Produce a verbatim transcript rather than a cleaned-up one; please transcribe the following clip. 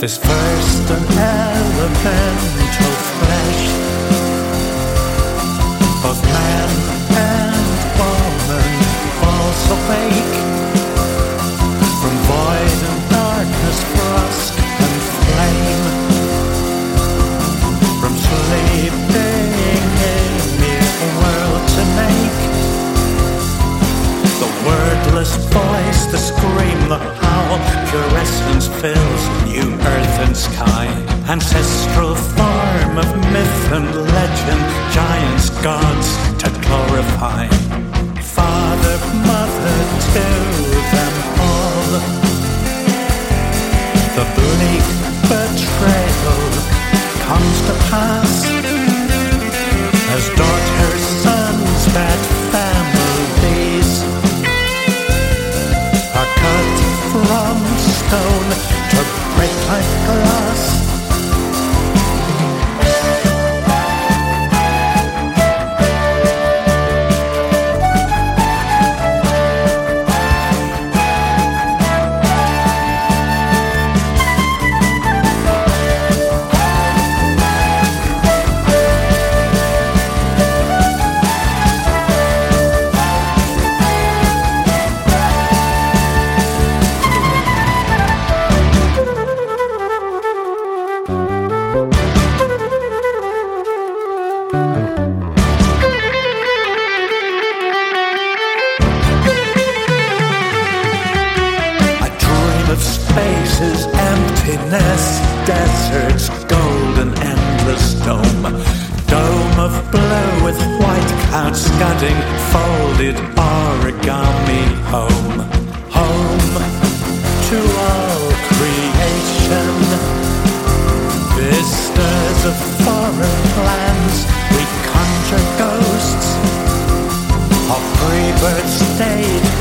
This first and elemental flesh of man and woman falls awake from void and darkness, frost and flame, from sleeping in mere world to make. The wordless voice, the scream, the howl, pure essence fills new earth and sky. Ancestral form of myth and legend, giants, gods to glorify. Father, mother to them all. The bleak betrayal comes to pass as daughters, sons, bad families are cut from stone to break like glass. Of spaces, emptiness, deserts, golden, endless dome. Dome of blue with white clouds scudding, folded origami home. Home to all creation. Vistas of foreign lands, we conjure ghosts of free bird state